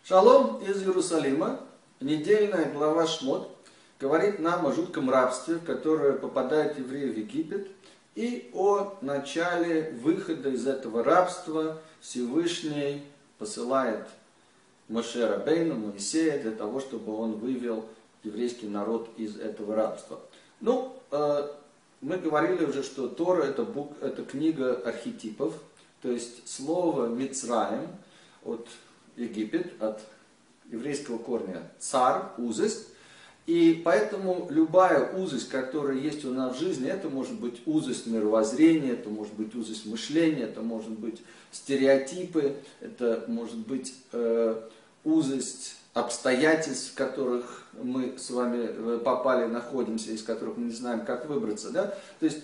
Шалом из Иерусалима, недельная глава Шмот, говорит нам о жутком рабстве, в которое попадают евреи в Египет, и о начале выхода из этого рабства. Всевышний посылает Моше Рабейну, Моисея, для того, чтобы он вывел еврейский народ из этого рабства. Мы говорили уже, что Тора это книга архетипов, то есть слово Мицраим от Египет, от еврейского корня царь, узость. И поэтому любая узость, которая есть у нас в жизни, это может быть узость мировоззрения, это может быть узость мышления, это может быть стереотипы, это может быть узость обстоятельств, в которых мы с вами попали, находимся, из которых мы не знаем, как выбраться. Да? То есть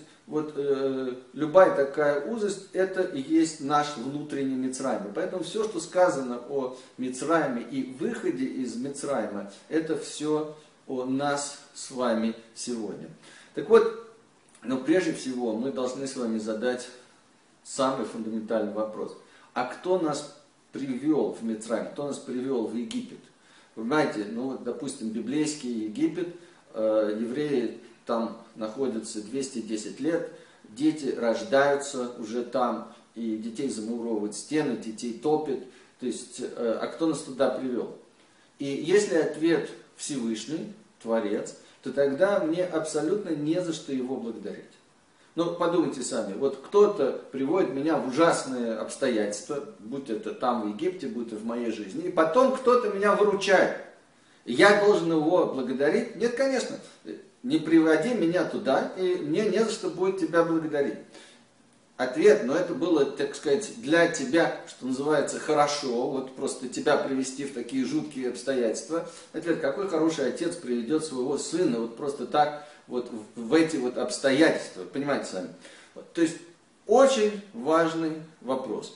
любая такая узость, это и есть наш внутренний Мицраим. Поэтому все, что сказано о Мицраиме и выходе из Мицраима, это все о нас с вами сегодня. Так вот, но прежде всего мы должны с вами задать самый фундаментальный вопрос. А кто нас привел в Мицраим, кто нас привел в Египет? Вы знаете, допустим, библейский Египет, евреи там находятся 210 лет, дети рождаются уже там, и детей замуровывают стены, детей топят. То есть, а кто нас туда привел? И если ответ Всевышний, Творец, то тогда мне абсолютно не за что его благодарить. Подумайте сами, вот кто-то приводит меня в ужасные обстоятельства, будь это там в Египте, будь это в моей жизни, и потом кто-то меня выручает. И я должен его благодарить? Нет, конечно, не приводи меня туда, и мне не за что будет тебя благодарить. Ответ, но это было, так сказать, для тебя, что называется, хорошо, вот просто тебя привести в такие жуткие обстоятельства. Ответ, какой хороший отец приведет своего сына вот просто так, вот в эти вот обстоятельства, понимаете сами. То есть, очень важный вопрос.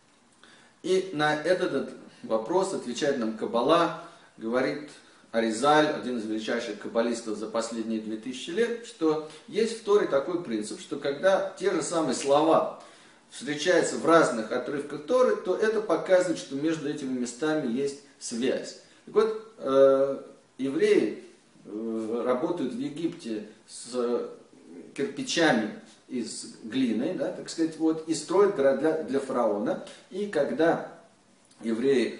И на этот вопрос отвечает нам Каббала, говорит Аризаль, один из величайших каббалистов за последние 2000 лет, что есть в Торе такой принцип, что когда те же самые слова встречаются в разных отрывках Торы, то это показывает, что между этими местами есть связь. Так вот, евреи работают в Египте с кирпичами из глины, да, так сказать, и строят города для фараона. И когда евреи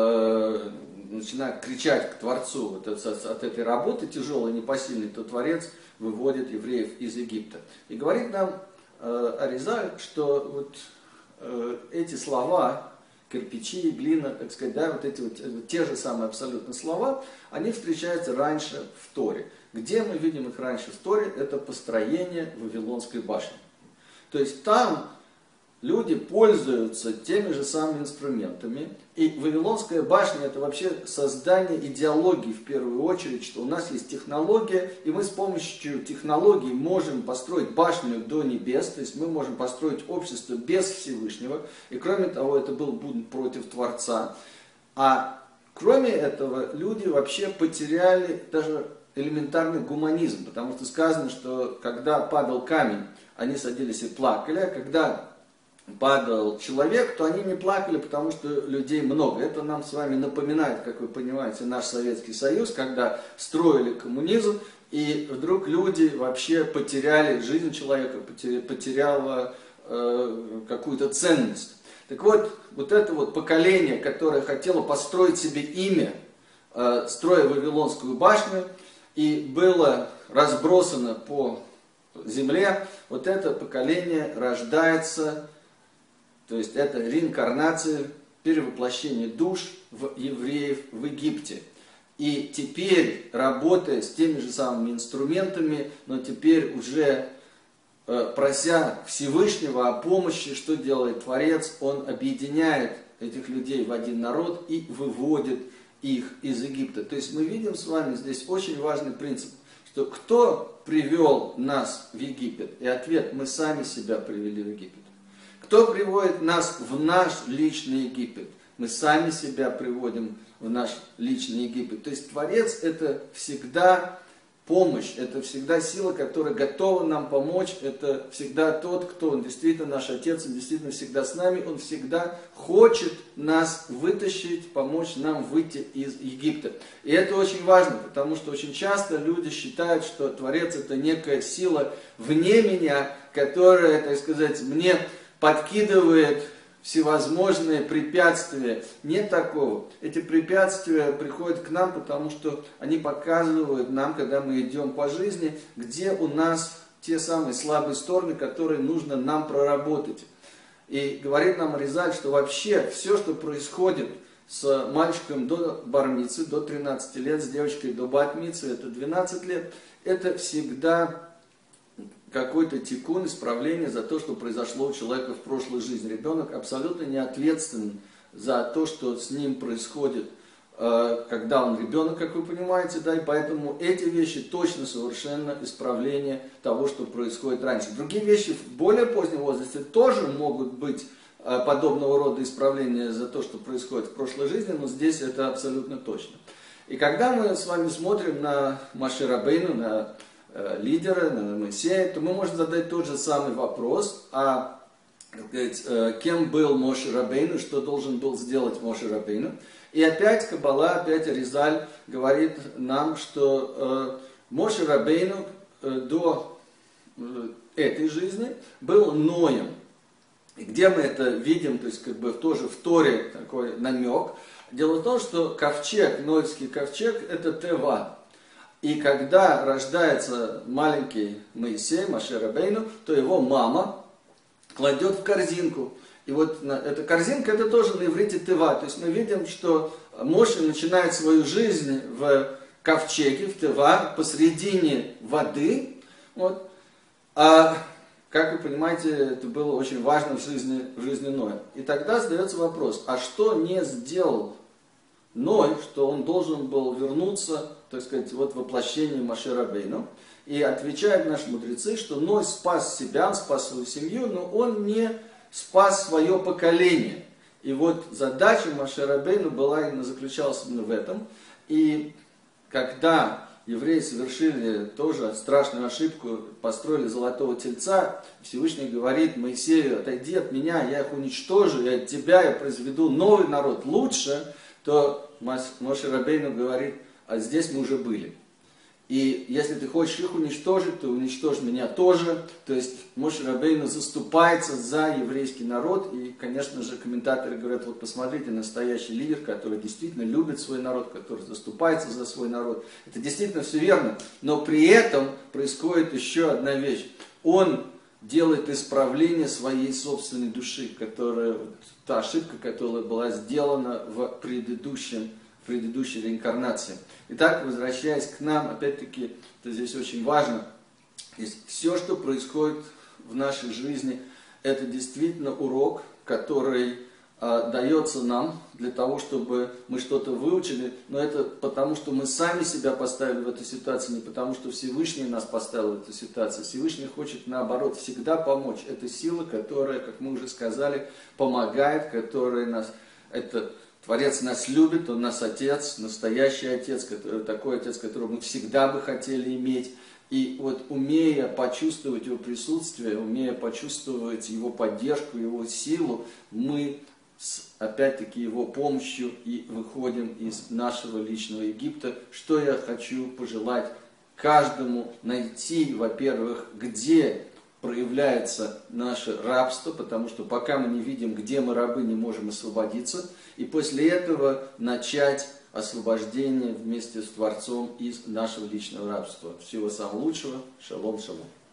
начинают кричать к Творцу от этой работы тяжелой, непосильной, то Творец выводит евреев из Египта. И говорит нам Аризаль, что эти слова, кирпичи, глина, так сказать, да, те же самые абсолютно слова, они встречаются раньше в Торе. Где мы видим их раньше в Торе? Это построение Вавилонской башни. То есть там люди пользуются теми же самыми инструментами. И Вавилонская башня это вообще создание идеологии в первую очередь, что у нас есть технология, и мы с помощью технологий можем построить башню до небес, то есть мы можем построить общество без Всевышнего. И кроме того, это был бунт против Творца. А кроме этого, люди вообще потеряли даже элементарный гуманизм, потому что сказано, что когда падал камень, они садились и плакали, а когда падал человек, то они не плакали, потому что людей много. Это нам с вами напоминает, как вы понимаете, наш Советский Союз, когда строили коммунизм, и вдруг люди вообще потеряли, жизнь человека потеряла какую-то ценность. Так вот это поколение, которое хотело построить себе имя, строя Вавилонскую башню, и было разбросано по земле, вот это поколение рождается. То есть это реинкарнация, перевоплощение душ в евреев в Египте. И теперь, работая с теми же самыми инструментами, но теперь уже прося Всевышнего о помощи, что делает Творец? Он объединяет этих людей в один народ и выводит их из Египта. То есть мы видим с вами здесь очень важный принцип, что кто привел нас в Египет? И ответ, мы сами себя привели в Египет. Кто приводит нас в наш личный Египет? Мы сами себя приводим в наш личный Египет. То есть Творец это всегда помощь, это всегда сила, которая готова нам помочь, это всегда тот, кто, он действительно наш Отец, он действительно всегда с нами, он всегда хочет нас вытащить, помочь нам выйти из Египта. И это очень важно, потому что очень часто люди считают, что Творец это некая сила вне меня, которая, так сказать, мне подкидывает всевозможные препятствия. Нет такого. Эти препятствия приходят к нам, потому что они показывают нам, когда мы идем по жизни, где у нас те самые слабые стороны, которые нужно нам проработать. И говорит нам Аризаль, что вообще все, что происходит с мальчиком до бар-мицвы, до 13 лет, с девочкой до бат-мицвы, это 12 лет, это всегда какой-то тикун, исправление за то, что произошло у человека в прошлой жизни. Ребенок абсолютно не ответственен за то, что с ним происходит, когда он ребенок, как вы понимаете, да, и поэтому эти вещи точно совершенно исправление того, что происходит раньше. Другие вещи в более позднем возрасте тоже могут быть подобного рода исправления за то, что происходит в прошлой жизни, но здесь это абсолютно точно. И когда мы с вами смотрим на Моше Рабейну, на лидера, на Моисея, то мы можем задать тот же самый вопрос, кем был Моше Рабейну, что должен был сделать Моше Рабейну. И опять Каббала, опять Аризаль говорит нам, что Моше Рабейну до этой жизни был Ноем. И где мы это видим, то есть как бы тоже в Торе такой намек. Дело в том, что ковчег, Ноевский ковчег, это Тева. И когда рождается маленький Моисей, Моше Рабейну, то его мама кладет в корзинку. И вот эта корзинка, это тоже на иврите Тева. То есть мы видим, что Моше начинает свою жизнь в ковчеге, в Тева, посредине воды. Вот. А, как вы понимаете, это было очень важно в жизни Ноя. И тогда задается вопрос, а что не сделал Ной, что он должен был вернуться, так сказать, вот воплощение Моше Рабейну. И отвечают наши мудрецы, что Ной спас себя, он спас свою семью, но он не спас свое поколение. И вот задача Моше Рабейну была именно заключалась именно в этом. И когда евреи совершили тоже страшную ошибку, построили золотого тельца, Всевышний говорит Моисею: отойди от меня, я их уничтожу, и от тебя я произведу новый народ лучше, то Моше Рабейну говорит: а здесь мы уже были. И если ты хочешь их уничтожить, то уничтожь меня тоже. То есть Моше Рабейну заступается за еврейский народ. И, конечно же, комментаторы говорят: вот посмотрите, настоящий лидер, который действительно любит свой народ, который заступается за свой народ. Это действительно все верно. Но при этом происходит еще одна вещь. Он делает исправление своей собственной души, которая, та ошибка, которая была сделана в предыдущей реинкарнации. Итак, возвращаясь к нам, опять-таки, это здесь очень важно, все, что происходит в нашей жизни, это действительно урок, который дается нам для того, чтобы мы что-то выучили, но это потому, что мы сами себя поставили в эту ситуацию, не потому, что Всевышний нас поставил в эту ситуацию. Всевышний хочет, наоборот, всегда помочь. Это сила, которая, как мы уже сказали, помогает, которая нас... Это Творец нас любит, Он нас Отец, настоящий Отец, такой Отец, которого мы всегда бы хотели иметь. И вот умея почувствовать Его присутствие, умея почувствовать Его поддержку, Его силу, мы опять-таки Его помощью и выходим из нашего личного Египта. Что я хочу пожелать каждому: найти, во-первых, где проявляется наше рабство, потому что пока мы не видим, где мы рабы, не можем освободиться. И после этого начать освобождение вместе с Творцом из нашего личного рабства. Всего самого лучшего. Шалом, шалом.